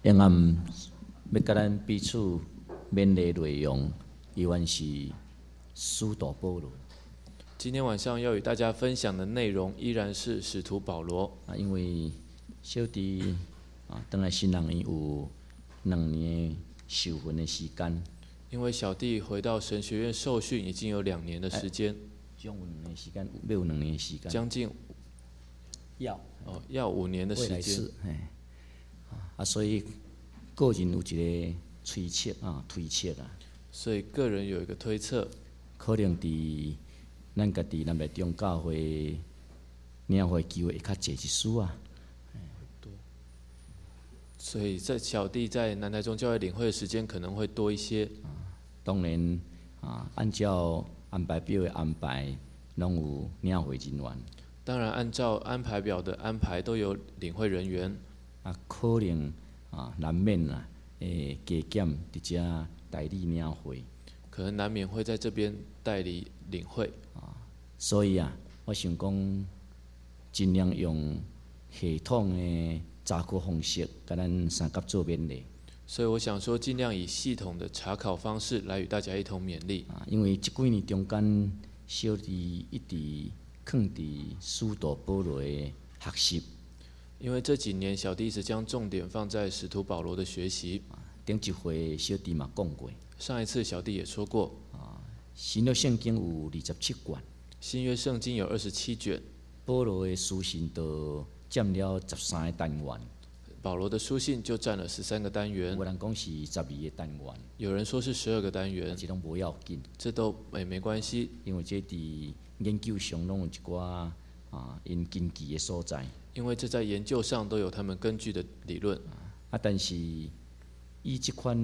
下暗要甲咱彼此勉励内容，依然是使徒保罗。 今天晚上要与大家分享的内容依然是使徒保罗。 因为小弟回来新人院有2年受训的时间。 因为小弟回到神学院受训已经有2年的时间。 将有2年时间，要有2年时间。 将近要 5年的时间。 所以个人有一个推测啦。 所以个人有一个推测， 可能伫咱家己南台中教会领会机会会较侪一丝啊。 所以在小弟在南台中教会领会的时间可能会多一些。 当然按照安排表的安排，拢有领会人员。 当然，按照安排表的安排都有领会人员。 可能难免会加减伫遮代理领会。 可能难免会在这边代理领会。 所以我想讲，尽量用系统的查考方式，甲咱三甲做勉励。 所以我想说，尽量以系统的查考方式来与大家一同勉励。 因为这几年中间，小弟一直放伫使徒保罗的学习。 因为这几年小弟一直将重点放在使徒保罗的学习。 顶一回小弟嘛讲过。 上一次小弟也说过。 新约圣经有27卷。 新约圣经有27卷。 保罗的书信就占了13个单元。 保罗的书信就占了13个单元。 有人讲是12个单元。 有人说是12个单元。 这拢无要紧。 这都没关系。 因为这伫研究上拢有一寡因根据的所在。 因为这在研究上都有他们根据的理论。 但是以这款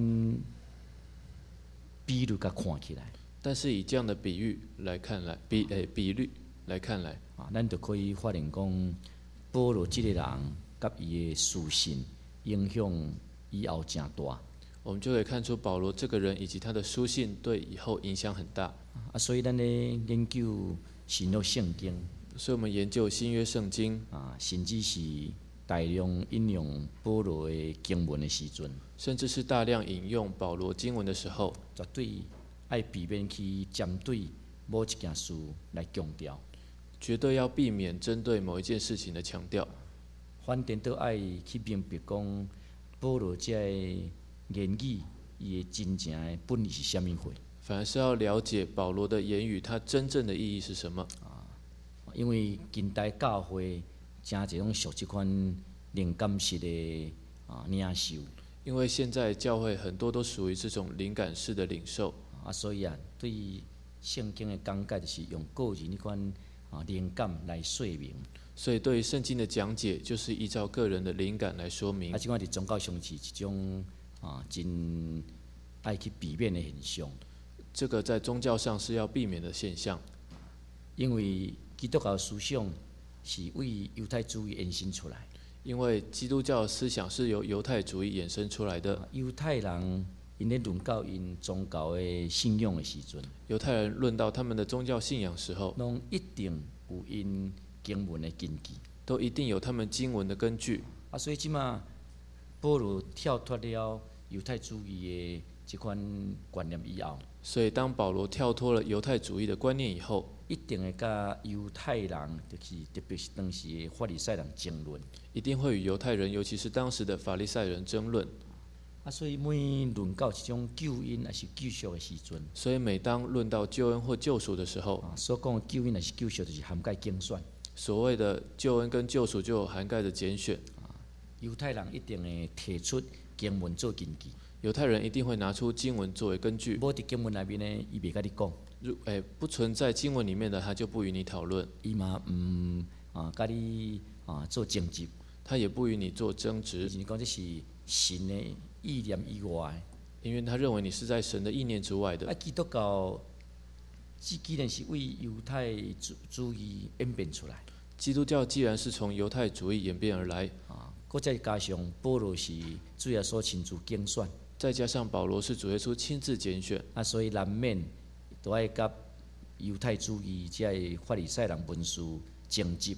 比率甲看起来。 但是以这样的比喻来看来，比率来看来， 咱就可以发现讲，保罗这个人甲伊的书信影响以后真大。 我们就可以看出保罗这个人以及他的书信对以后影响很大。 所以咱咧研究新约圣经， 所以我们研究新约圣经甚至是大量引用保罗的经文的时阵， 甚至是大量引用保罗经文的时候， 绝对爱避免去针对某一件事来强调， 绝对要避免针对某一件事情的强调。 反正都爱去明白讲，保罗这言语伊的真正的本意是啥物货。 反而是要了解保罗的言语，它真正的意义是什么。 因为近代教会真侪种属这款灵感式的领受。 因为现在教会很多都属于这种灵感式的领受。 所以对圣经的讲解就是用个人那款灵感来说明。 所以对于圣经的讲解，就是依照个人的灵感来说明。 这款伫宗教上是一种真爱去避免的现象。 这个在宗教上是要避免的现象。 因为基督教思想是为犹太主义延伸出来。 因为基督教思想是由犹太主义衍生出来的。 犹太人因咧论到因宗教的信仰的时阵， 犹太人论到他们的宗教信仰时候， 拢一定有因经文的根据， 都一定有他们经文的根据。 所以即马保罗跳脱了犹太主义的这款观念以后， 所以当保罗跳脱了犹太主义的观念以后， 一定会甲犹太人，就是特别是当时的法利赛人争论。 一定会与犹太人，尤其是当时的法利赛人争论。 所以每论到这种救恩还是救赎的时阵， 所以每当论到救恩或救赎的时候， 所讲的救恩还是救赎，就是涵盖拣选。 所谓的救恩跟救赎就有涵盖的拣选。 犹太人一定会提出经文做根据。 犹太人一定会拿出经文作为根据。 无伫经文内面呢，伊袂甲你讲。 不存在经文里面的，他就不与你讨论。 伊嘛甲你做争执。 他也不与你做争执。 就是讲这是神的意念以外。 因为他认为你是在神的意念之外的。 基督教既然是为犹太主义演变出来。 基督教既然是从犹太主义演变而来， 再加上保罗是主耶稣亲自拣选， 再加上保罗是主耶稣亲自拣选， 所以难免都爱甲犹太主义即个法利赛人文士争执。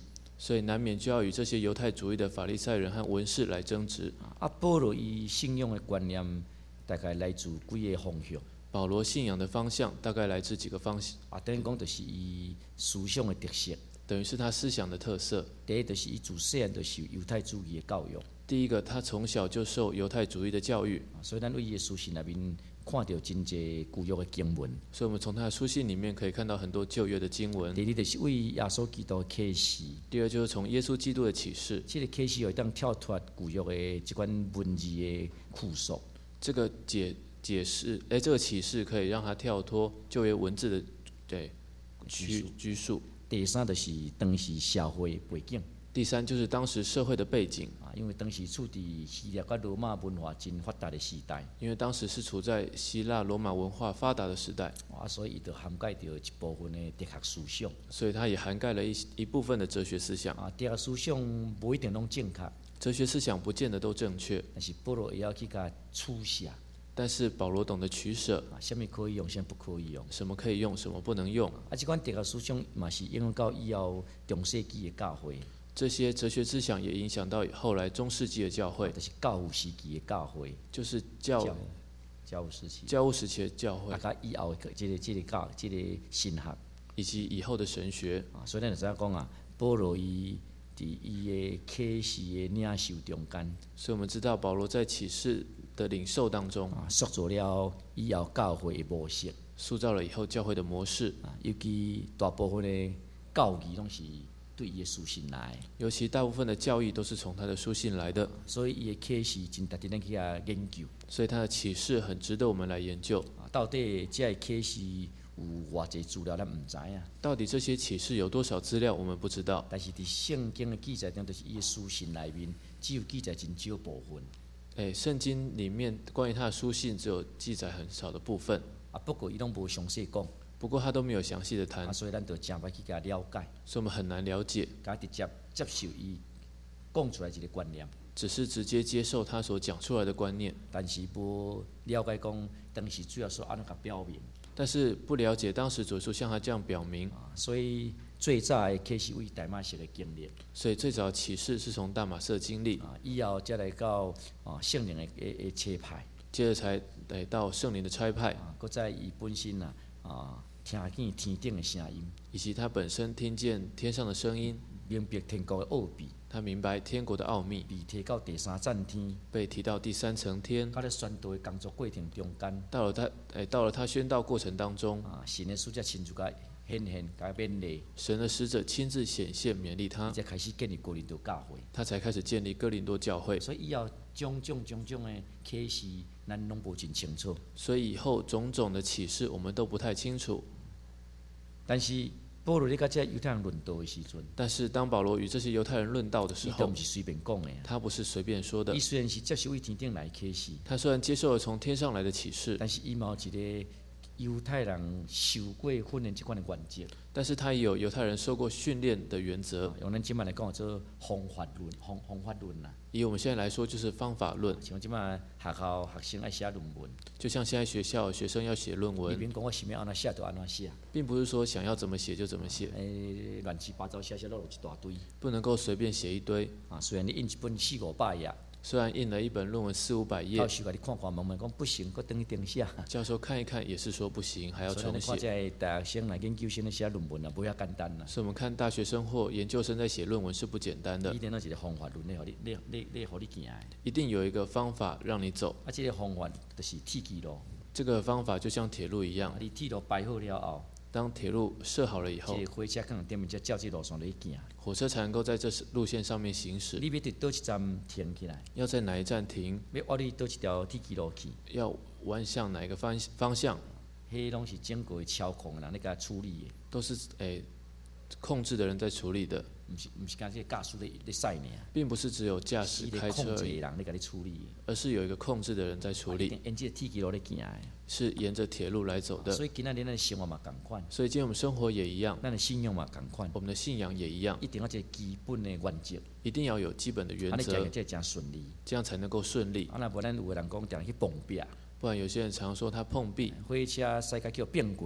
所以难免就要与这些犹太主义的法利赛人和文士来争执。 保罗伊信仰的观念大概来自几个方向。 保罗信仰的方向大概来自几个方向。 等于讲就是伊思想的特色。 等于是他思想的特色。 第一就是伊自细汉就受犹太主义的教育。 第一个，他从小就受犹太主义的教育， 所以咱为伊的书信内面看到真侪旧约的经文。 所以我们从他的书信里面可以看到很多旧约的经文。 第二就是为耶稣基督的启示。 第二就是从耶稣基督的启示。 这个启示会当跳脱旧约的这款文字的束缚。 这个解释，这个启示可以让他跳脱旧约文字的拘束。 第三就是当时社会背景。 第三就是当时社会的背景。 因为当时处伫希腊甲罗马文化真发达的时代。 因为当时是处在希腊罗马文化发达的时代。 所以伊就涵盖着一部分的哲学思想。 所以它也涵盖了一部分的哲学思想。 哲学思想不一定拢正确。 哲学思想不见得都正确。 但是保罗也要去甲取舍。 但是保罗懂得取舍。 什么可以用，什么不可以用。 什么可以用，什么不能用。 这款哲学思想嘛是影响到以后中世纪的教会。 这些哲学思想也影响到后来中世纪的教会。 就是教父时期的教会。 就是教务时期。 教务时期的教会。 甲以后的这个神学， 以及以后的神学。 所以咱就知影讲保罗伊伫伊的启示的领受中间。 所以我们知道保罗在启示的领受当中， 塑造了以后教会的模式。 塑造了以后教会的模式。 尤其大部分的教义拢是对伊的书信来。 尤其大部分的教义都是从他的书信来的。 所以伊的启示真值得咱去研究。 所以他的启示很值得我们来研究。 到底这个启示有偌济资料咱唔知影。 到底这些启示有多少资料我们不知道。 但是伫圣经的记载中，就是伊的书信内面只有记载真少部分。 圣经里面关于他的书信只有记载很少的部分。 不过伊拢无详细讲。 不过他都没有详细的谈。 所以咱就真歹去甲了解。 所以我们很难了解。 甲直接接受伊讲出来一个观念。 只是直接接受他所讲出来的观念。 但是无了解讲当时主要是安怎甲表明。 但是不了解当时主耶稣向他这样表明。 所以最早的启示为大马色的经历。 所以最早的启示是从大马色经历。 以后才来到圣灵的差派。 接着才来到圣灵的差派。 搁在伊本身听见天顶的声音， 以及他本身听见天上的声音， 明白天国的奥秘。 他明白天国的奥秘。 被提到第三层天。 被提到第三层天。 他在宣道的工作过程中间。 到了他宣道过程当中。 神的使者亲自甲显现，甲勉励。 神的使者亲自显现勉励他。 才开始建立哥林多教会。 他才开始建立哥林多教会。 所以以后种种的启示，咱拢无真清楚。 所以以后种种的启示，我们都不太清楚。 但是保罗咧甲这犹太人论道的时阵， 但是当保罗与这些犹太人论道的时候， 他不是随便讲的。 他不是随便说的。 伊虽然是接受为天顶来启示， 他虽然接受了从天上来的启示， 但是伊嘛有一个犹太人受过训练这款的原则。 但是他也有犹太人受过训练的原则。 用咱今摆来讲做方法论，方法论啦。 以我们现在来说，就是方法论。 像今摆学校学生爱写论文， 就像现在学校学生要写论文， 你别讲我想要安怎写就安怎写， 并不是说想要怎么写就怎么写， 乱七八糟写落一大堆， 不能够随便写一堆。 虽然你印一本400-500页。 虽然印了一本论文400-500页， 教授甲你看看，问问讲不行，搁等去定写。 教授看一看也是说不行，还要重写。 所以看这大学生来研究生咧写论文啊，不遐简单啦。 所以我们看大学生或研究生在写论文是不简单的。 一定有一个方法论咧，互你行的。 一定有一个方法让你走。 这个方法就是铁基路。 这个方法就像铁路一样。 你铁路摆好了后。 当铁路设好了以后， 这个火车可能踮面才照这路线来行。 火车才能够在这路线上面行驶。 你要伫倒一站停起来？ 要在哪一站停？ 要往你倒一条铁基路去？ 要弯向哪一个方向？ 迄拢是经过操控的人咧甲处理的。 都是控制的人在处理的。 不是讲这个驾驶咧驶尔， 并不是只有驾驶开车而已， 人咧甲你处理， 而是有一个控制的人在处理。 沿这铁基路咧行的， 是沿着铁路来走的。 所以今仔日咱的生活嘛同款。 所以今天我们生活也一样， 咱的信仰嘛同款。 我们的信仰也一样， 一定要一个基本的原则， 一定要有基本的原则， 这样顺利， 这样才能够顺利。 不然有的人讲定去碰壁， 不然有些人常说他碰壁， 火车驶甲叫变轨。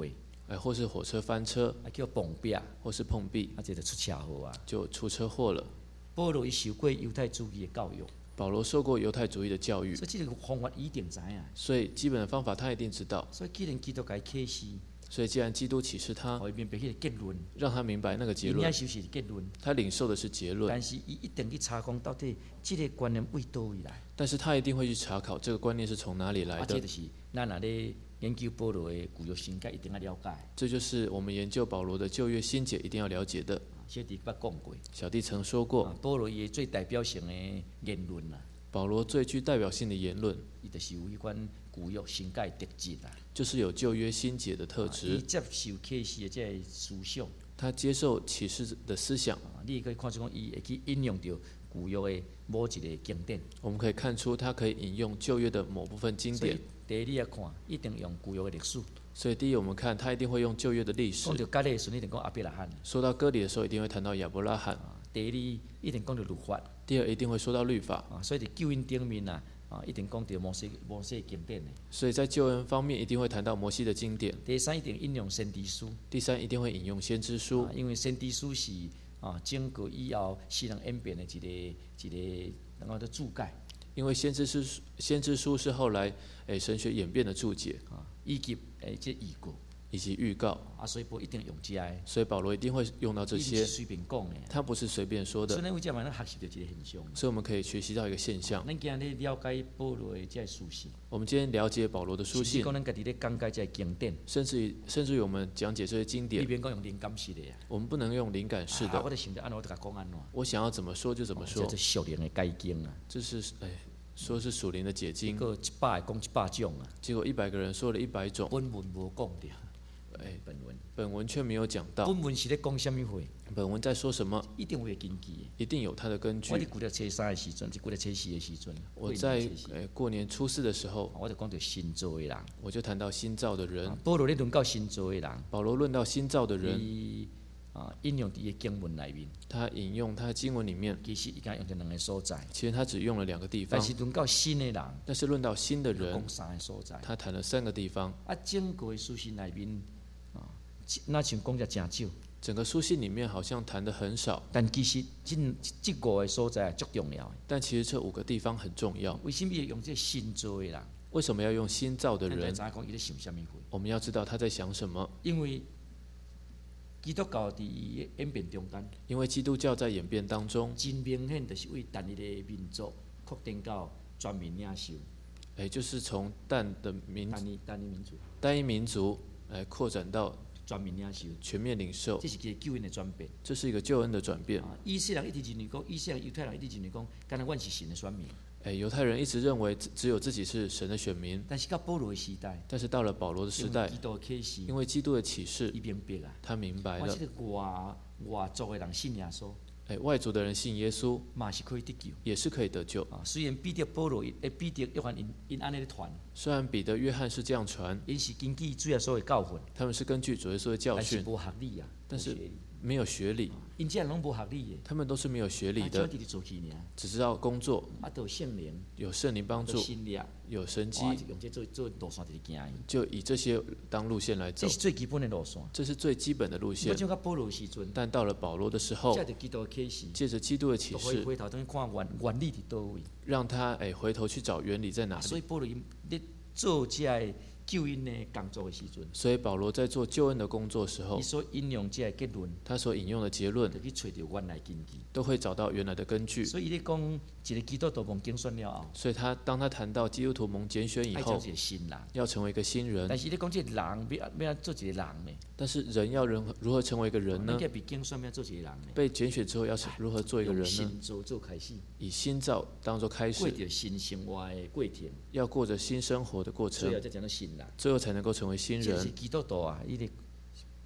或是火车翻车， 叫碰壁， 或是碰壁， 这就出车祸啊。 就出车祸了。 保罗伊受过犹太主义的教育， 保罗受过犹太主义的教育， 所以这个方法一定知影。 所以基本的方法他一定知道。 所以既然基督给启示， 所以既然基督启示他， 我明白迄个结论， 让他明白那个结论， 受是结论， 他领受的是结论， 但是伊一定去查讲到底这个观念为倒位来。 但是他一定会去查考这个观念是从哪里来的。 这就是咱若咧研究保罗的旧约新解，一定要了解。 这就是我们研究保罗的旧约新解一定要了解的。 小弟捌讲过， 小弟曾说过， 保罗伊最代表性的言论啦。 保罗最具代表性的言论， 伊就是有迄款旧约新解特质啦， 就是有旧约新解的特质。 伊接受启示的这思想， 他接受启示的思想。 你可以看出讲，伊会去引用到旧约的某一个经典。 我们可以看出，他可以引用旧约的某部分经典。 第一，你要看，一定用旧约的历史。 所以第一，我们看他一定会用旧约的历史。 讲到加利的时候，一定讲亚伯拉罕。 说到割礼的时候，一定会谈到亚伯拉罕。 第二，一定讲到律法。 第二，一定会说到律法。 所以在救恩顶面啊，一定讲到摩西经典的。 所以在救恩方面，一定会谈到摩西的经典。 第三，一定引用先知书。 第三，一定会引用先知书， 因为先知书是整个以后世人演变的一个能够的注解。 因为先知书是后来神学演变的注解， 以及这预告以及预告。 所以保罗一定用这个。 所以保罗一定会用到这些。 随便讲的。 他不是随便说的。 所以为这样，咱学习到一个现象。 所以我们可以学习到一个现象。 咱今日了解保罗的这书信。 我们今天了解保罗的书信。 讲咱家己咧讲解这经典。 甚至于我们讲解这些经典。 你别讲用灵感式的。 我们不能用灵感式的。 我就想着安怎，我就讲安怎。 我想要怎么说就怎么说。 这是属灵的解经啊。 这是说是属灵的解经。 结果100个讲100种啊。 结果100个人说了100种。 本文无讲到。 本文却没有讲到。 本文是咧讲什么话？ 本文在说什么？ 一定会有根据的。 一定有它的根据。 我伫旧历初3的时阵，是旧历初4的时阵。 我在过年初4的时候， 我就讲到新造的人。 我就谈到新造的人。 保罗咧论到新造的人。 保罗论到新造的人。 引用伫个经文里面。 他引用他的经文里面。 其实伊敢用到2个所在。 其实他只用了2个地方。 但是论到新的人。 但是论到新的人。 讲3个所在。 他谈了3个地方。 整个的书信里面。那像讲只真少， 整个书信里面好像谈的很少， 但其实这5个所在足重要的。 但其实这5个地方很重要。 为什么要用这新造的人？ 为什么要用新造的人？ 我们要知道他在想什么。 因为基督教在演变中间， 因为基督教在演变当中， 真明显就是为单一的民族扩展到全民领袖。 就是从单一民族扩展到。 全面领袖， 全面领受， 这是一个救恩的转变。 这是一个救恩的转变。 以色列人一直认为讲，以色列犹太人一直认为讲，敢若阮是神的选民。 犹太人一直认为只有自己是神的选民。 但是到保罗的时代， 但是到了保罗的时代，因为基督的启示，他明白了。 外族的人信耶稣。 外族的人信耶稣， 嘛是可以得救， 也是可以得救。 虽然彼得、保罗、彼得、约翰因安尼咧传， 虽然彼得、约翰是这样传， 因是根据主耶稣的教训， 他们是根据主耶稣的教训， 但是无学历啊， 但是没有学历， 因这拢无学历的， 他们都是没有学历的，只知道工作，有圣灵帮助，有神迹，就以这些当路线来走， 这是最基本的路线， 这是最基本的路线。但到了保罗的时候，借着基督的启示，让他回头去找原理在哪里。 所以保罗咧做这救恩的工作的时阵， 所以保罗在做救恩的工作时候， 他所引用这结论， 他所引用的结论， 就去找到原来根据， 都会找到原来的根据。 所以咧讲一个基督徒蒙拣选了后， 所以当他谈到基督徒蒙拣选以后，要成为一个新人。 但是咧讲这人要做一个人呢？ 但是人要如何成为一个人呢？被拣选之后要如何做一个人呢？以新造当作开始， 过着新生活的过程， 要过着新生活的过程，最后才能够成为新人。 这是基督徒啊，伊咧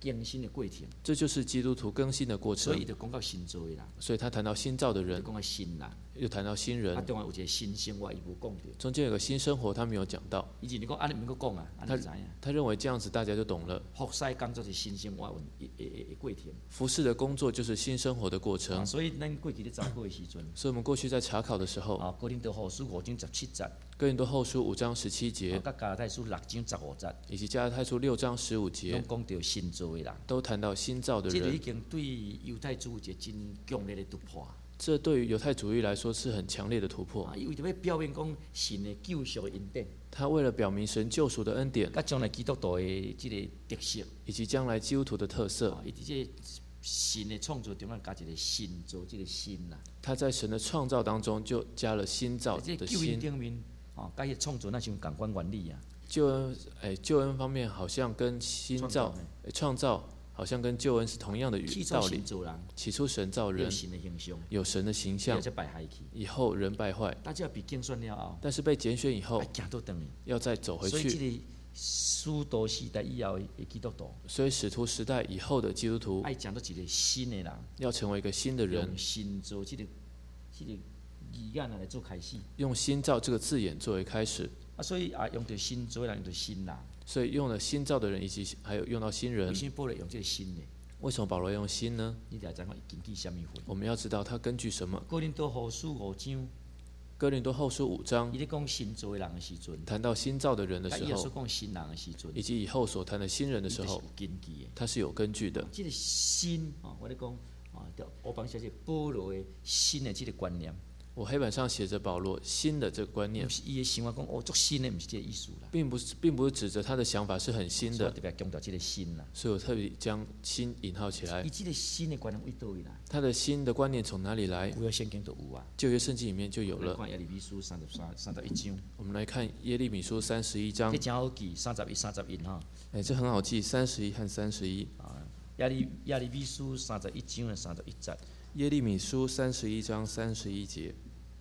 更新的过程， 这就是基督徒更新的过程。 所以就讲到新造的人， 所以他谈到新造的人， 就讲到新人， 又谈到新人。 中间有一个新生活，伊无讲到。 中间有个新生活，他没有讲到。 以前你讲，你唔够讲啊，你知影？ 他认为这样子大家就懂了。 服侍工作是新生活的过程。 服侍的工作就是新生活的过程。 所以咱过去咧查考的时阵， 所以我们过去在查考的时候， 哥林多后书5章17节， 哥林多后书5章17节， 甲加拉太书6章15节， 以及加拉太书6章15节， 拢讲到新造的人， 都谈到新造的人。 这已经对犹太主义真强烈的突破。 这对于犹太主义来说是很强烈的突破。 因为要表明讲神的救赎的恩典， 他为了表明神救赎的恩典， 甲将来基督徒的这个特色， 以及将来基督徒的特色， 以及这神的创造中间加一个新造，这个新啦。 他在神的创造当中就加了新造的新。救恩顶面，甲迄创造那像同款原理啊。 救恩方面好像跟新造创造。好像跟救恩是同样的道理。起初神造人，有神的形象，以后人败坏。但是被拣选以后，要再走回去。 所以使徒时代以后的基督徒， 所以使徒时代以后的基督徒，要成为一个新的人， 用新造这个语言来做开始， 用新造这个字眼作为开始。 所以用到新造的人，用到新人。 所以用了新造的人，以及还有用到新人。 为什么保罗用这个新呢？ 为什么保罗用新呢？ 你得知道根据什么份？ 我们要知道他根据什么。 哥林多后书5章， 哥林多后书5章， 伊咧讲新造的人的时阵， 谈到新造的人的时候， 讲新人的时阵， 以及以后所谈的新人的时候，他是有根据的。 这个新我咧讲我帮写保罗的新的这个观念。 我黑板上写着保罗新的这个观念， 伊的想法讲做新的，不是这个意思啦， 并不是指着他的想法是很新的， 特别强调这个新啦， 所以我特别将新引号起来。 伊这个新的观念为倒位啦？ 他的新的观念从哪里来？ 旧约圣经都有啊， 旧约圣经里面就有了。 看耶利米书31章， 我们来看耶利米书31章， 这真好记，31哈。 这很好记，31和31。 耶利米书31章的31节。 耶利米书31章31节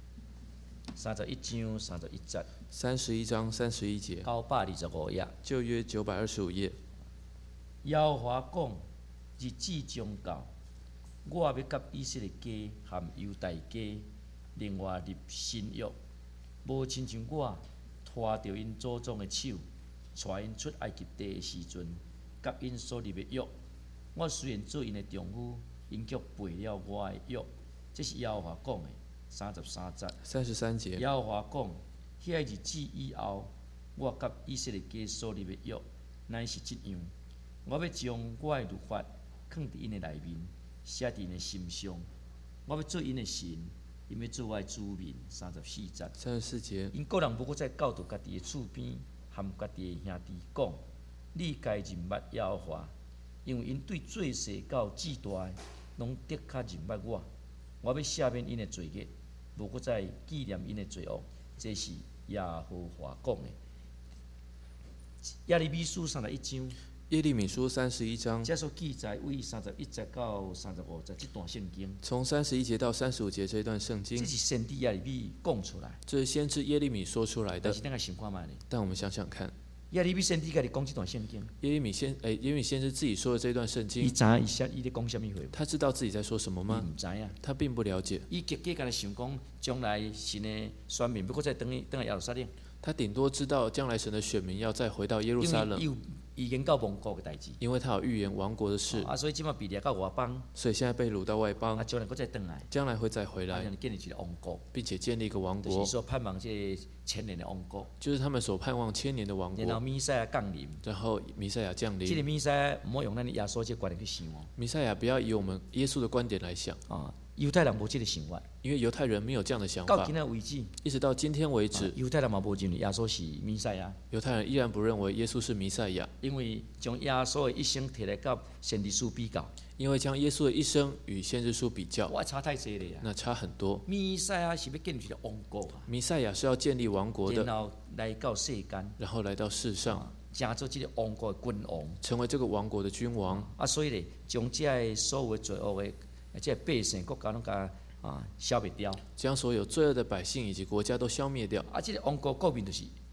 ，31章31节 ，31章31节 ，925页， 旧约925页。 耶和华讲：日子将到，我要甲以色列家和犹大家另外立新约，无亲像我拖着因祖宗的手，带因出埃及地的时阵，甲因所立的约。我虽然做因的丈夫，因却背了我的约。这是耶和华讲的。33节，耶和华讲：遐日子以后，我甲以色列家所立的约，乃是这样。我要将我的律法放伫因的内面，写伫因的心上。我要做因的神，因要做我的子民。34节，因个人无搁再教导家己的厝边，含家己的兄弟讲：你该认捌耶和华，因为因对做事到至大的，拢的确认捌我。我要赦免因的罪孽。无搁再纪念因的罪恶，这是耶和华讲的。耶利米书31章， 耶利米书31章， 这所记载为31节到35节这段圣经， 从31节到35节这一段圣经， 这是先知耶利米讲出来， 这是先知耶利米说出来的。 但是大家想看卖呢？ 但我们想想看。 耶利米先知家己讲这段圣经， 耶利米先知自己说的这段圣经， 伊知影伊咧讲什么话？ 他知道自己在说什么吗？ 唔知影， 他并不了解。 伊家己想讲，将来神的选民不过再等耶路撒冷。 他顶多知道将来神的选民要再回到耶路撒冷， 因为预言到亡国的代志， 因为他有预言亡国的事。 所以今麦被掠到外邦， 所以现在被掳到外邦， 将来再回来， 将来会再回来， 建立一个王国， 并且建立一个王国， 就是说盼望这千年的王国， 就是他们所盼望千年的王国。 然后弥赛亚降临， 然后弥赛亚降临。 这个弥赛亚唔好用咱的耶稣这观点去想哦。 弥赛亚不要以我们耶稣的观点来想啊。犹太人无这个想法， 因为犹太人没有这样的想法。 到今天为止， 一直到今天为止， 犹太人嘛无认为耶稣是弥赛亚。 犹太人依然不认为耶稣是弥赛亚， 因为将耶稣的一生摕来甲先知书比较， 因为将耶稣的一生与先知书比较， 哇，差太多了呀！ 那差很多。 弥赛亚是要建立一个王国啊！ 弥赛亚是要建立王国的， 然后来到世间， 然后来到世上， 成做这个王国的君王， 成为这个王国的君王。 所以呢，将这个所有的罪恶的这个百姓国家拢甲消灭掉， 将所有罪恶的百姓以及国家都消灭掉。 这个王国国民就是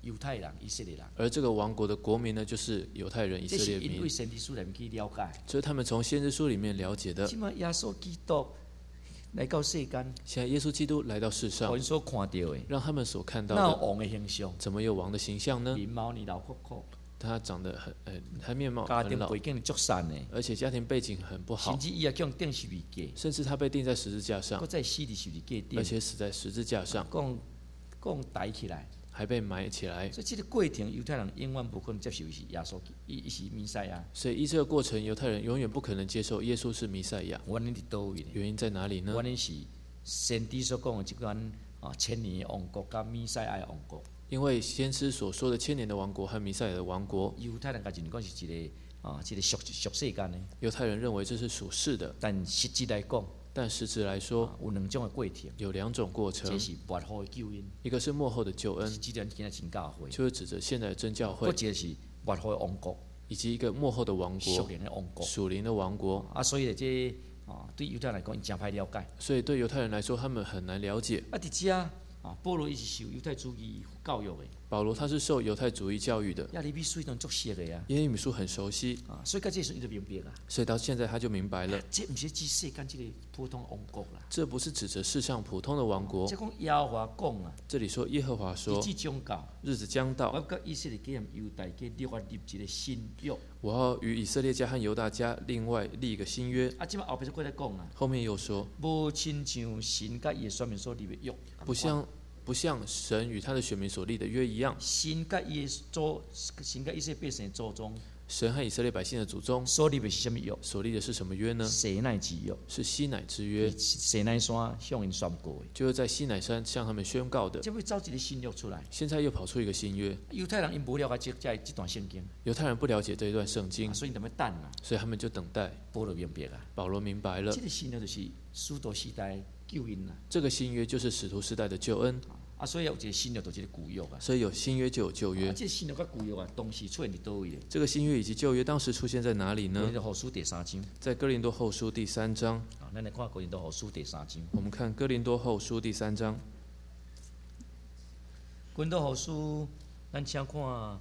犹太人、以色列人。 而这个王国的国民呢，就是犹太人、以色列民。 这是因为先知书里面去了解。 这是他们从先知书里面了解的。 现在耶稣基督来到世间， 现在耶稣基督来到世上， 所看到的， 让他们所看到的， 王的形象，怎么有王的形象呢？ 面貌老酷酷， 他长得他面貌很老，家庭背景足散的， 而且家庭背景很不好， 甚至伊也叫钉十字架， 甚至他被钉在十字架上， 再死在十字架顶， 而且死在十字架上， 讲抬起来， 还被埋起来。 所以这个过程，犹太人永远不可能接受是耶稣，伊是弥赛亚。 所以依这个过程，犹太人永远不可能接受耶稣是弥赛亚。 原因在哪里呢？ 原因在哪里呢？ 原因是先知所讲的这款千年的王国跟弥赛亚的王国。 因为先知所说的千年的王国和弥赛亚的王国， 犹太人家认讲是一个属世间的。 犹太人认为这是属世的， 但实质来讲，有两种的过程， 有两种过程。 这是末后的救恩， 一个是末后的救恩， 是指着现在真教会， 就是指着现在的真教会； 或者是末后的王国， 以及一个末后的王国， 属灵的王国。 属灵的王国所以这对犹太人来讲，伊真歹了解。 所以对犹太人来说，他们很难了解。 伫遮保罗伊是受犹太主义教育的。 保罗他是受犹太主义教育的， 耶利米书都足熟的呀， 耶利米书很熟悉所以到这时候伊就明白啊。 所以到现在他就明白了， 这不是指世间这个普通王国啦， 这不是指着世上普通的王国。 这讲耶和华讲啊， 这里说耶和华说，日子将到， 我跟以色列家和犹大家立一个新约。 我要与以色列家和犹大家另外立一个新约。 这后边再讲啊， 后面又说， 无亲像神甲伊的选民所立的约， 不像神与他的选民所立的约一样， 神甲以色列百姓的祖宗， 神和以色列百姓的祖宗所立的是什么约？ 所立的是什么约呢？ 西奈之约， 是西乃之约。 西奈山向因宣告的， 就是在西乃山向他们宣告的。 这会造一个新约出来。 现在又跑出一个新约。 犹太人因不了解这段圣经， 犹太人不了解这一段圣经， 所以他们等啊， 所以他们就等待。 保罗明白啊， 保罗明白了， 这个新约就是使徒时代救恩啦。 这个新约就是使徒时代的救恩。 所以有一个新约，就是旧约啊。 所以有新约就有旧约。 这个新约跟旧约啊，同时出现在哪里？ 这个新约以及旧约当时出现在哪里呢？ 哥林多后书第3章。 在哥林多后书第3章。 咱来看哥林多后书第3章。 我们看哥林多后书第3章。 哥林多后书，咱请看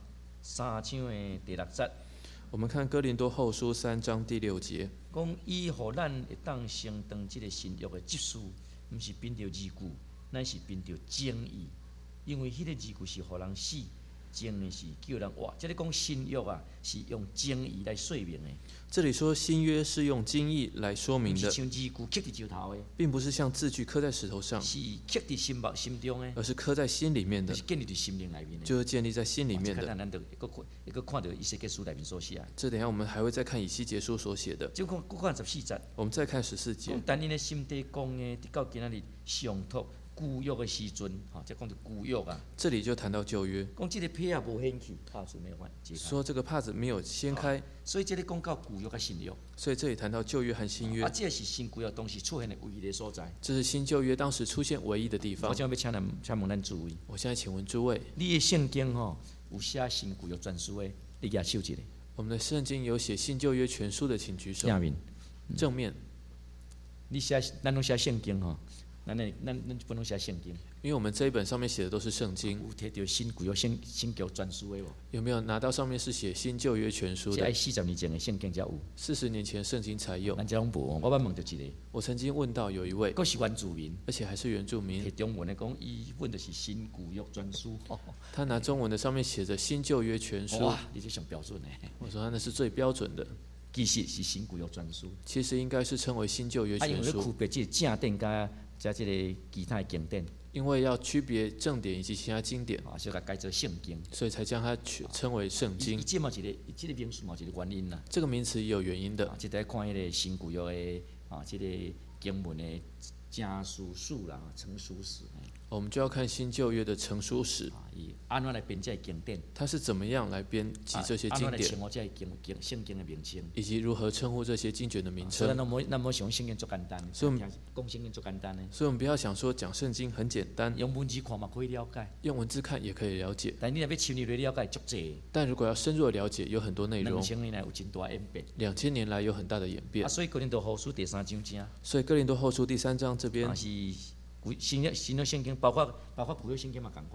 3章的第6节。 我们看哥林多后书3章第6节。 讲伊互咱会当承当这个新约的执事，不是凭着字句。乃是凭着正义，因为迄个字句是互人死，正义是叫人活。这里讲新约啊，是用正义来说明的。 这里说新约是用经义来说明的， 不是像字句刻在石头的， 并不是像字句刻在石头上， 是刻在心中的， 而是刻在心里面的， 是建立在心灵里面的， 就是建立在心里面的。 咱就一个看到以西结书里面所写。 这等一下我们还会再看以西结书所写的。 就看14节， 我们再看14节。 但因的心底讲的，到今仔日上托。旧约的时阵，这讲到旧约啊。 这里就谈到旧约。 讲这个被啊无掀起，帕子没有揭开。 说这个帕子没有掀开， 所以这里讲到旧约跟新约。 所以这里谈到旧约和新约。 这是新旧约当时出现的唯一的所在。 这是新旧约当时出现唯一的地方。 我现在要请问咱诸位。 我现在请问诸位， 你的圣经有写新旧约全书的，你举手一下。 我们的圣经有写新旧约全书的，请举手。正面。 你写，咱拢写圣经咱不能写圣经， 因为我们这一本上面写的都是圣经。 有摕到新旧约、新旧全书的无？ 有没有拿到上面是写新旧约全书的？ 这40年前的圣经才有。 40年前圣经才有。 咱这拢无，我捌问到一个。 我曾经问到有一位， 佫是原住民， 而且还是原住民。 摕中文的讲，伊本就是新旧约全书。 他拿中文的上面写着新旧约全书。 哇，你这上标准的。 我说他那是最标准的。 其实是新旧约全书。 其实应该是称为新旧约全书。 因为区别这个正典加这个其他的经典。 因为要区别正典以及其他经典， 所以它改做圣经， 所以才将它称为圣经。 这嘛这个名词嘛，一个原因啦。 这个名词也有原因的。 这在看迄个新旧约的这个经文的正书史啦，成书史。 我们就要看新旧约的成书史， 以安怎来编这经典？ 它是怎么样来编辑这些经典？ 安怎来称呼这圣经的名称？ 以及如何称呼这些经卷的名称？ 所以咱无想圣经足简单，所以讲圣经足简单的。 所以我们不要想说讲圣经很简单， 用文字看嘛可以了解， 用文字看也可以了解。 但你若要深入来了解，足济。 但如果要深入的了解，有很多内容。 2000年来有真大演变。 2000年来有很大的演变。 所以哥林多后书第3章正。 所以哥林多后书第3章这边。 是新约圣经，包括旧约圣经嘛，共款。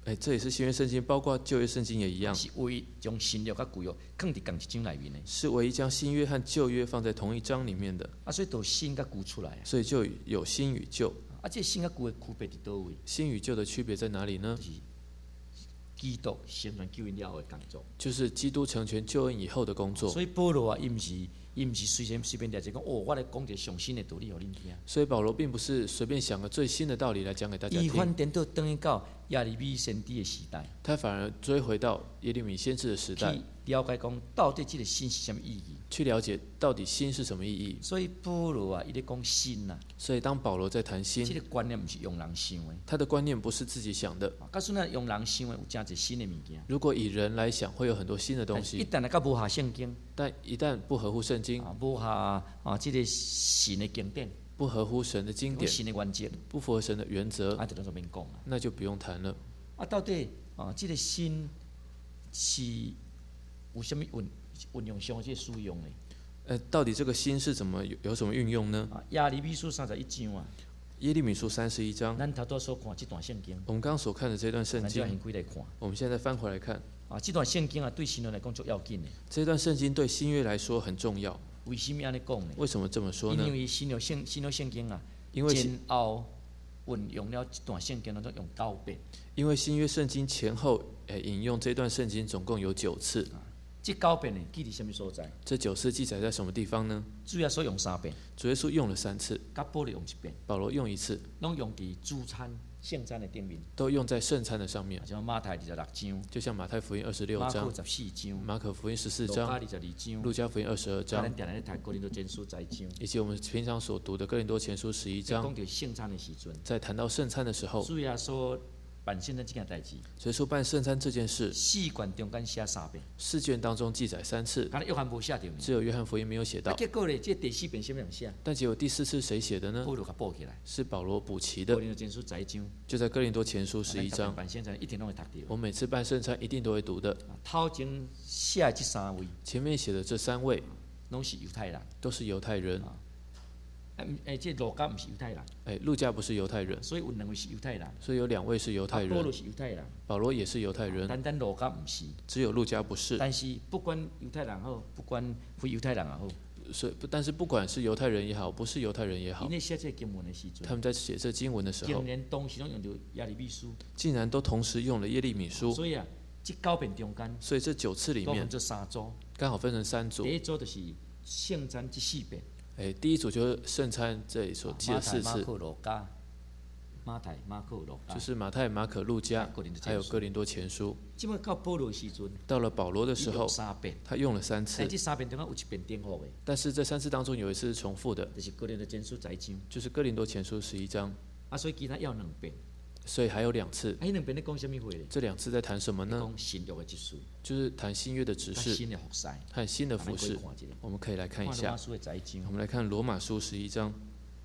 这也是新约圣经，包括旧约圣经也一样， 是唯一将新约甲旧约放伫同一章里面的， 是唯一将新约和旧约放在同一章里面的。 所以就新甲旧出来， 所以就有新与旧。 这新甲旧的区别伫倒位？ 新与旧的区别在哪里呢？ 就是基督成全救恩了后的工作， 就是基督成全救恩以后的工作。 所以保罗伊毋是随便掠一个讲我来讲一个上新的道理互恁听。 所以保罗并不是随便想个最新的道理来讲给大家听。 伊反颠倒等于到耶利米先知的时代， 他反而追回到耶利米先知的时代， 去了解讲到底这个新是什么意义， 去了解到底新是什么意义。 所以保罗伊咧讲新呐， 所以当保罗在谈新， 这个观念不是用人想的， 他的观念不是自己想的。 假使咱用人想的，有真侪新的物件。 如果以人来想，会有很多新的东西。 一旦来到无合圣经， 但一旦不合乎圣经， 无合这个神的经典， 不合乎神的经典， 神的原则， 不符合神的原则， 就当作免讲了。 那就不用谈了。 到底这个新是有什么运用上这使用呢？ 到底这个新是怎么有什么运用呢？ 耶利米书31章啊。 耶利米书31章， 咱头拄所看这段圣经， 我们刚刚所看的这段圣经， 看我们现在翻回来看。 这段圣经对新约来讲足要紧的。 这段圣经对新约来说很重要。 为什么安尼讲呢？ 为什么这么说呢？ 因为新约圣经因为前后运用了这段圣经当中用9遍。 因为新约圣经前后引用这段圣经总共有9次。 这9遍呢，记伫什么所在？ 这9次记载在什么地方呢？ 主耶稣用3遍， 主耶稣用了3次， 保罗用1遍， 保罗用1次， 拢用伫主餐、圣餐的顶面， 都用在圣餐的上面。 像马太26章， 就像马太福音26章、 马可14章、 马可福音14章、 22章、 路加福音22章， 咱定定咧读哥林多前书11章， 以及我们平常所读的哥林多前书11章， 讲到圣餐的时阵， 在谈到圣餐的时候， 主耶稣办圣餐这件代志， 所以说办圣餐这件事 4卷中间写3遍 ，4卷当中记载3次， 约翰无写到， 只有约翰福音没有写到。 结果呢，这第4遍什么人写？ 但结果第4次谁写的呢？ 保罗给补起来， 是保罗补齐的。 哥林多前书11章， 就在哥林多前书11章。 办圣餐一定都会读到。 我每次办圣餐一定都会读的。 头前写的这3位， 前面写的这3位， 拢是犹太人， 都是犹太人。 这路加不是犹太人， 路加不是犹太人， 所以有2位是犹太人， 所以有2位是犹太人。 保罗是犹太人， 保罗也是犹太人， 单路加不是， 只有路加不是。 但是不管犹太人好，不管非犹太人也好， 但是不管是犹太人也好，不是犹太人也好，他们在写这经文的时候， 竟然同时都用到耶利米书， 竟然都同时用了耶利米书。 所以这9遍中间， 所以这9次里面，刚好分成3组。 第一组就是圣餐这4遍。 第一组就是圣餐这里所记的4次， 马太、马可、路加， 就是马太、马可、路加，还有哥林多前书。到了保罗的时候，他用了3次，但是这3次当中有1次是重复的， 就是哥林多前书11章， 就是哥林多前书11章。 所以其他要2遍。 所以还有2次。 这 2次在谈什么呢？就是谈新约的指示和新的服事。我们可以来看一下。我们来看罗马书11章。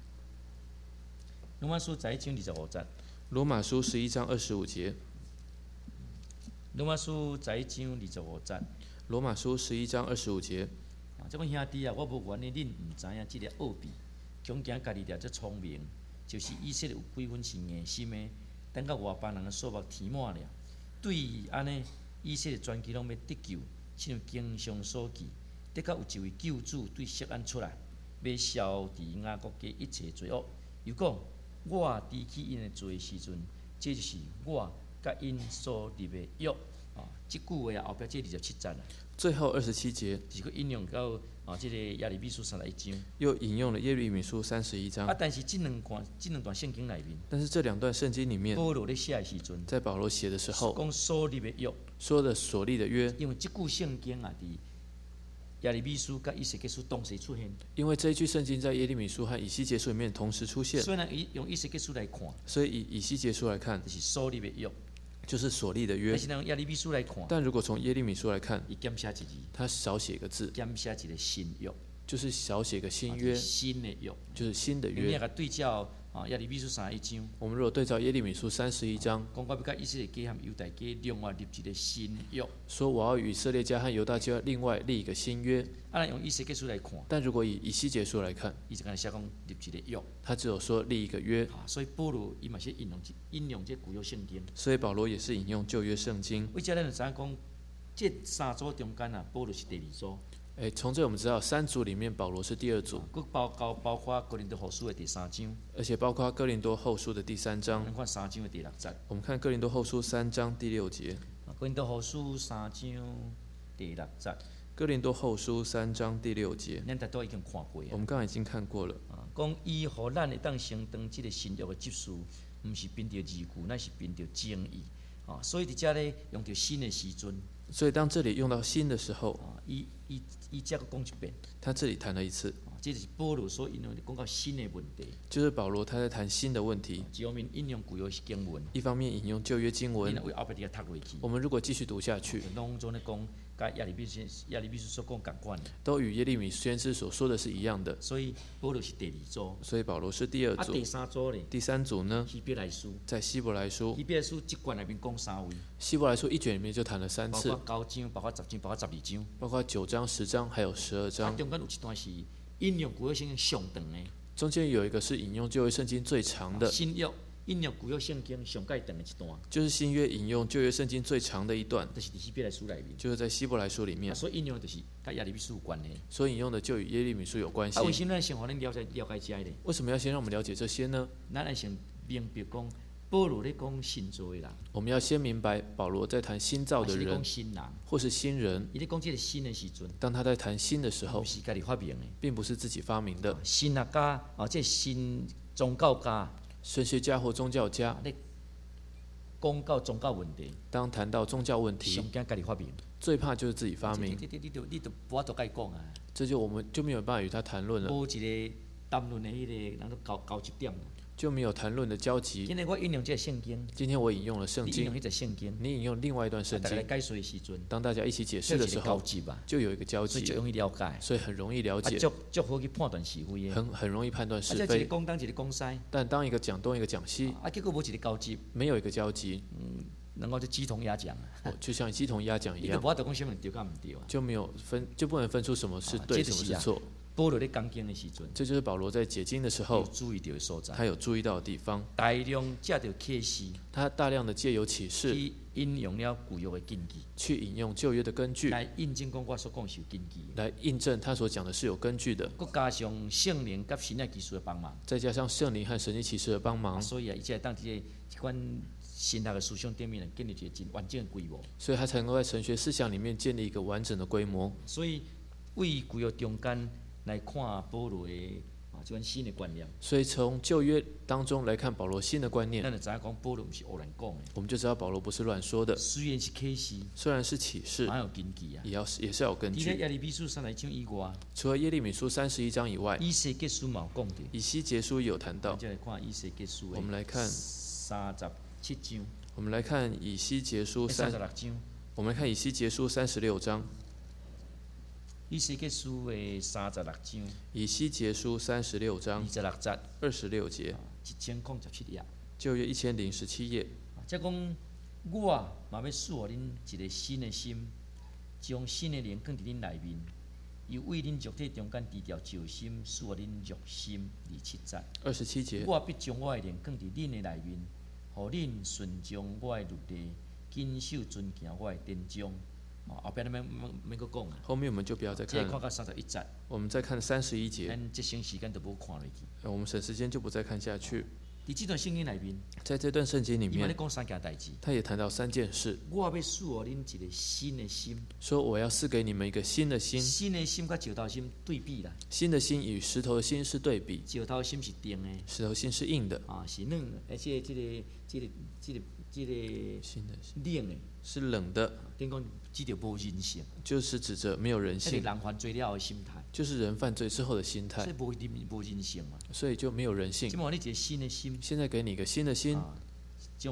罗马书11章25节。 罗马书11章25节。 罗马书11章25节。 罗马书11章25节。 这位兄弟啊，我无原的恁唔知影这个奥秘，恐惊家己掠这聪明，就是以色列有几分是硬心的。等到外邦人的数目填满了，对于安尼以色列全期拢要得救，亲像经上所记，得到有一位救主对锡安出来，要消除雅各家一切罪恶。又讲，我提起因的罪的时阵，这就是我甲因所立的约。这句话后壁这27节啦。 最后27节是去引用到这个耶利米书31章， 又引用了耶利米书31章。 但是这两段圣经里面， 但是这2段圣经里面， 保罗在写的时阵， 在保罗写的时候， 讲所立的约， 说的所立的约， 因为这句圣经在耶利米书跟以西结书同时出现。 因为这一句圣经在耶利米书和以西结书里面同时出现。 虽然用以西结书来看， 所以以西结书来看， 就是所立的约。 就是所立的约。 但是用耶利米书来看， 但如果从耶利米书来看，他少写一个字， 减写一个新约， 就是少写个新约， 新的约， 就是新的约。 对照耶利米書31章， 我们如果对照耶利米書31章， 講我要甲以色列家和猶大家另外立一個新約。 說我要與以色列家和猶大家另外立一個新約。 用以西結書來看， 但如果以西結書來看， 伊就講寫講立一個約， 他只有說立一個約。 所以保羅伊嘛是引用這舊約聖經。 所以保羅也是引用舊約聖經。 為這咱就知影講，這三組中間啊，保羅是第二組。 從這我們知道三組裡面保羅是第二組， 包括哥林多後書的第3章， 而且包括哥林多後書的第3章。 我們看3章的第6節。 我們看哥林多後書3章第6節。 哥林多後書3章第6節。 哥林多後書3章第6節。 咱都已經看過。 我們剛才已經看過了。 講伊互咱會當成當這個新約的執事，唔是憑着字句，乃是憑着正義。所以伫這裡用到新的時陣。 所以當這裡用到新的時候， 伊再講一遍， 他這裡談了一次， 這就是保羅所引用的講到新的問題， 就是保羅他在談新的問題。 一方面引用舊約經文， 一方面引用舊約經文。我們如果繼續讀下去， 當中咧講，甲耶利米書所講同款， 都與耶利米先知所說的是一樣的。 所以保羅是第二組， 所以保羅是第二組。 第三組咧， 第三組呢？ 希伯來書， 在希伯來書， 希伯來書一卷裡面講3位， 希伯來書一卷裡面就談了3次， 包括9章，包括10章，包括12章， 包括9章、10章，還有12章。 中間有一段是引用舊約聖經上長的， 中間有一個是引用舊約聖經最長的。 新約引用舊約聖經上較長的一段， 就是新約引用舊約聖經最長的一段， 就是在希伯來書裡面， 就是在希伯來書裡面。 所以引用就是跟耶利米書有關的， 所以引用的就與耶利米書有關係。 為什麼咱先讓咱了解這些呢？ 為什麼要先讓我們了解這些呢？ 咱要先明白講，保羅咧講新造的人， 我們要先明白保羅在談新造的人，或是新人。 伊咧講這個新的時陣， 當他在談新的時候， 是家己發明的， 並不是自己發明的。 新學家這新宗教家。 神學家或宗教家講到宗教問題， 當談到宗教問題，最怕就是自己發明。 你都無法度甲伊講啊！ 這我們就沒有辦法與他談論了。 無一個談論的迄個，咱都交集點。 就沒有談論的交集。 今天我引用這個聖經， 今天我引用了聖經， 你引用一隻聖經， 你引用另外一段聖經。當大家一起解釋的時候，就有一個交集， 所以就容易了解， 所以很容易了解， 就好去判斷是非， 很容易判斷是非。 一個講東，一個講西， 但當一個講東，一個講西， 結果無一個交集， 沒有一個交集， 能夠就雞同鴨講， 就像雞同鴨講一樣，就沒有分，就不能分出什麼是對，什麼是錯。 保羅在講經的時陣， 這就是保羅在解經的時候，他有注意到的地方。 大量借着啟示， 他大量的借由啟示， 去引用了舊約的根據， 去引用舊約的根據， 來印證講我所講是有根據， 來印證他所講的是有根據的。 加上聖靈及神嘅技術的幫忙， 再加上聖靈和神蹟啟示的幫忙， 所以伊才當這款神學的思想頂面建立一個真完整的規模。 所以他才能夠在神學思想裡面建立一個完整的規模。 所以為舊約中間來看保羅的這款新的觀念， 所以從舊約當中來看保羅新的觀念， 咱就知影講保羅不是偶然講的， 我們就知道保羅不是亂說的。 雖然是啟示， 雖然是啟示， 也有根據啊， 也是要有根據。 耶利米書31章以外， 除了耶利米書31章以外， 以西結書嘛有講的， 以西結書有談到。 我們來看37章， 我們來看以西結書36章，我們來看以西結書36章。 以西結書的36章， 以西結書36章26節 ，1017頁， 舊約1017頁。 即講我嘛要賜予恁一個新的心，將新的靈放佇恁內面，又為恁肉體中間除掉舊心，賜予恁肉心。 27節， 我必將我的靈放佇恁的內面，互恁順從我的律例，謹守遵行我的典章。後邊沒個講啊。 後面我們就不要再看了。 看到31節， 我們再看31節。 咱這省時間就無看落去。 我們省時間就不再看下去。 在這段聖經裡面， 在這段聖經裡面， 講3件代志。 他也談到3件事。 我要賜予恁一個新的心， 說我要賜給你們一個新的心。 新的心跟石頭心對比啦。 新的心與石頭的心是對比。 石頭心是硬的， 石頭心是硬的。 是冷的，而且這個冷的， 是冷的。 等於講指着無人性， 就是指着沒有人性。 人犯罪了的心態， 就是人犯罪之後的心態。 所以無人性嘛， 所以就沒有人性。 現在你一個新的心， 現在給你一個新的心， 將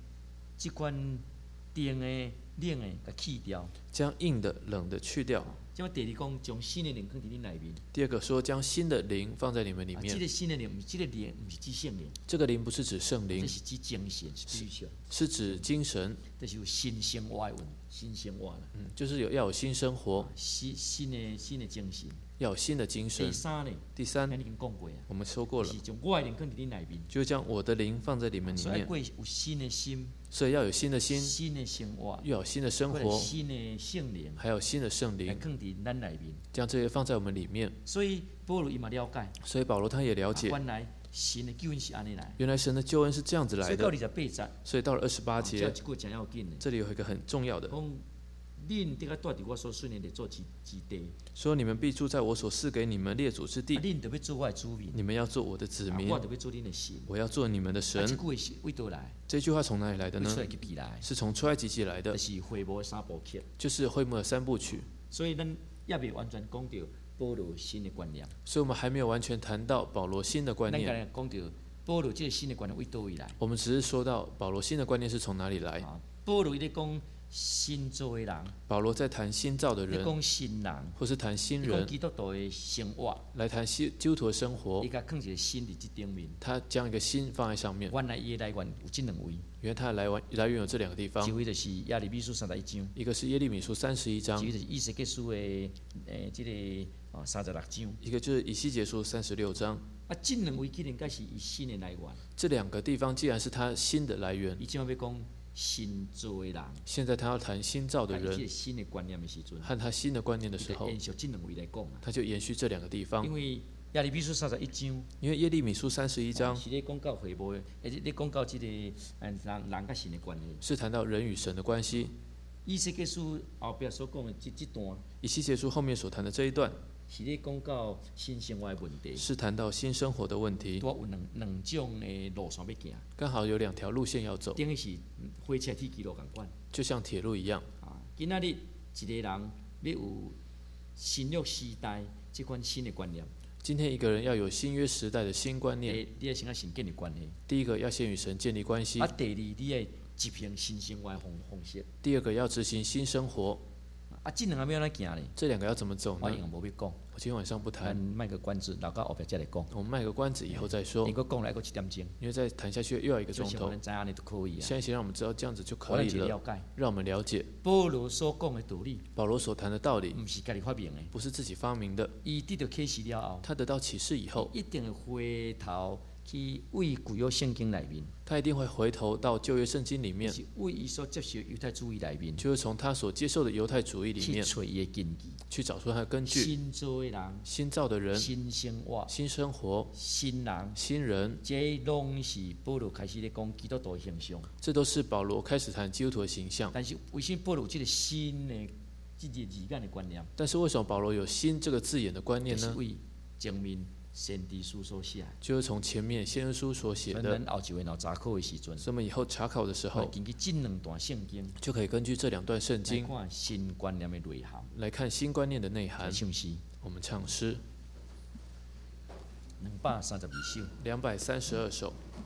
這款硬的、冷的給去掉， 將硬的、冷的去掉， 即第二讲将新的灵放伫恁内面。 第二个说将新的灵放在你们里面。 这个新的灵，这个灵不是指圣灵。 这个灵不是指圣灵， 这是指精神， 是指精神。 这是有新生活的，新生活啦。 就是要有新生活， 新的精神。 要有新的精神。第三，我们说过了，就是将我的灵放在你们里面。所以要有新的心， 新的生活， 要有新的生活， 新的圣灵， 还有新的圣灵，将这些放在我们里面。 所以保罗也了解， 所以保罗他也了解， 原来神的救恩是安尼来， 原来神的救恩是这样子来的。所以到了28节，这里有一个很重要的。说你们必住在我所赐给你们列祖之地，你们要做我的子民，我要做你们的神。这句话从哪里来的呢？是从出埃及记来的，就是会幕的3部曲。 所以咱也未完全讲到保罗新的观念， 所以我们还没有完全谈到保罗新的观念。 咱讲到保罗这个新的观念为倒位来？ 我们只是说到保罗新的观念是从哪里来。 保罗在讲新造的人， 保罗在谈新造的人， 讲新人， 或是谈新人， 基督徒的生活， 来谈基督徒的生活。 放一个新在这顶面， 他将一个新放在上面。 原来伊的来源有这两位， 原来他的来源有这2个地方。 一位就是耶利米书31章， 一个是耶利米书31章， 一个就是以西结书的这个36章， 一个就是以西结书36章。 这两位既然该是以新的来源， 这2个地方既然是他新的来源， 伊今要讲新造的人， 现在他要谈新造的人， 新的观念的时候， 和他新的观念的时候，他就延续这2个地方。 因为耶利米书31章， 因为耶利米书31章是咧讲到会幕，咧讲到这个人甲神的关系， 是谈到人与神的关系。 以西结书后边所讲的这段， 以西结书后面所谈的这一段， 是咧讲到新生活的问题， 是谈到新生活的问题。 有两种的路线要行， 刚好有2条路线要走， 等于是火车铁路同款， 就像铁路一样。 今仔日一个人要有新约时代这款新的观念。 今天一个人要有新约时代的新观念， 你要先跟神建立关系。 第一个要先与神建立关系。 第二，你要执行新生活的方式。 第二个要执行新生活。 这2个要怎行呢？ 这2个要怎么走呢？ 我今天无要讲， 我今天晚上不谈。 卖个关子，留到后边再来讲。 我们卖个关子，以后再说。 你给我讲来个7点钟， 因为再谈下去又要1个钟头。现在先让我们知道这样子就可以了，让我们了解保罗所讲的道理。 保罗所谈的道理， 不是自己发明的， 不是自己发明的。 伊得到启示了后， 他得到启示以后， 一定会回头去为旧约圣经里面。 他一定会回头到旧约圣经里面， 是为伊所接受犹太主义里面， 就是从他所接受的犹太主义里面去找伊的根据， 去找出他的根据。 新造的人， 新造的人， 新生活， 新生活， 新人， 新人， 这拢是保罗开始咧讲基督徒的形象。 这都是保罗开始谈基督徒的形象。 但是为什么保罗有这个新的这个字眼的观念？ 但是为什么保罗有新这个字眼的观念呢？ 就是为前面先知书所写， 就是从前面先知书所写的。 所以我们以后查考的时候， 根据这2段圣经， 就可以根据这2段圣经来看新观念的内涵， 来看新观念的内涵。 唱诗， 我们唱诗 232首。 232首。